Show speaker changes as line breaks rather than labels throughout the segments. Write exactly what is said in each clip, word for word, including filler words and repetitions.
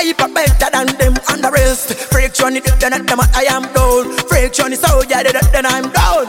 hyper better than them and the rest. Friction is then at them I am down. Friction is so yeah then I'm down.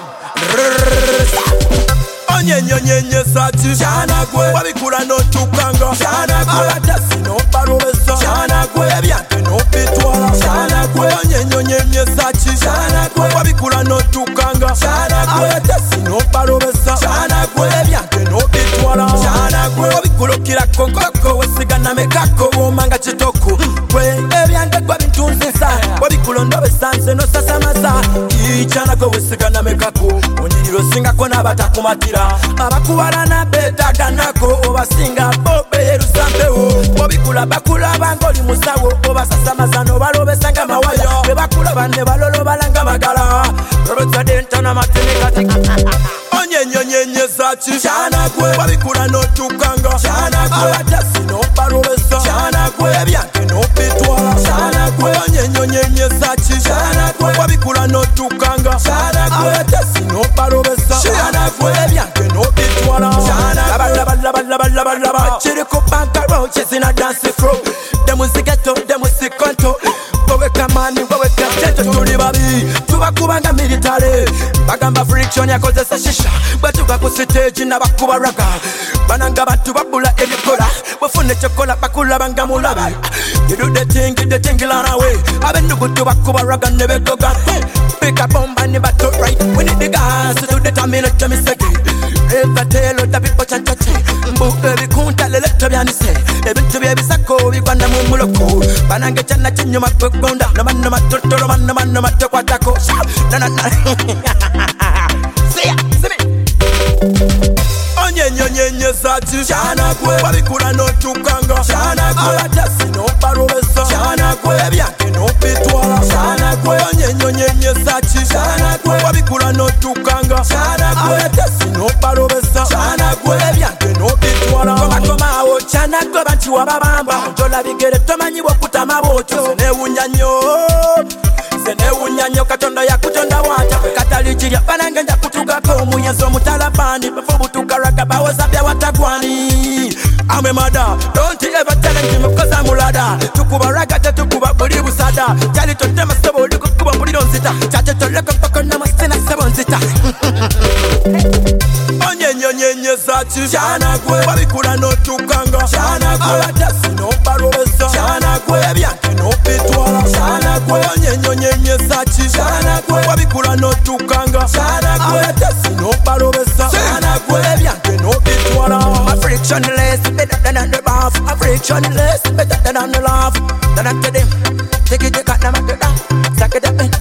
Onye nye nye nye sati Shana kwe Wabikura no tukanga Shana kwe Alatasi no parobesa Shana kwe Ebiante no pitwala Shana kwe Onye nye nye nye sati Shana kwe Wabikura no tukanga Shana kwe Alatasi no parobesa Shana kwe Ebiante no pitwala Shana kwe Wabikuro kila konkoko Wesigana mekako Womanga chitoku Kwe Ebiante kwa bintunzi sa Wabikulo ndobe sanse no sasa masa Ichana kwe wesigana mekako Oniriro singa kona batakumatira abakubalana betaganako obasinga bobe yerusambewo bobikula bakula bangoli musawo obasasamazano balobesanga mawaya bebakula bane balolo balanga magala robota dentana matenikati onye nyonye nyesachi Shana kwe babikula no tukanga Shana kwe abatasi no balobesa Shana kwe ebyanke no pitwala Shana kwe onye nyonye nyesachi Shana kwe babikula no tukanga Shana kwe abatasi no balobesa Shana kwe ebyanke no pitwala Shana kwe laba laba laba laba laba chiriko banka roaches in a dance floor dem musigeto dem musikonto wewe kamani wewe kateto tuli babi tubakubanga military bagamba friction yakozesa shisha batuka ku stage nabakuba raga bananga batu babula ebikola bafune chokola bakula banga mulabi you do the thing the thing lana way abendugu tubakuba raga nebekoga pick up bomb and bato right we need the gas to determine to me seki eva telo da people chanchache mbuke bikunta lele tobyanise ebintu byebisako bigwanda mu muloko banange cyana kinyuma kokonda no man no matotoro man no man no matokwatako na na na see ya see me onye nyonye nye sati Shana kwe babikura no tukanga Shana kwe alatasi no parobesa Shana kwe ebyanke no pitwala Shana kwe onye nyonye nye sati Shana kwe babikura no tukanga Shana kwe alatasi no parobesa Shana kwe ebyanke no pitwala Koma o chana kwe banchi wababamba Jola bigere tomanyi wakuta mabocho Sene unyanyo Sene unyanyo katonda ya kutonda wata Katalichiria banange nja kutugako Muyenzo mutalabani Befubu tukaraga bawoza bya watagwani I'm a mother, don't you ever challenge me cause I'm a ladder Tukuba ragata tukuba buri busada Chali to tema sebo luku kuba buri don sita Chache to leko poko namasena sebon sita Onye nyonye nye sachi Shana kwe babikura no tukanga Shana kwe alatasi no parobesa Shana kwe ebyanke no pitwala Shana kwe onye nyonye nye sachi Shana kwe babikura no tukanga Shana kwe alatasi no parobesa Shana kwe ebyanke no pitwala My friction less better than the bath My friction less better than the laugh Then I tell them Take it, take it, now I get that Suck it up,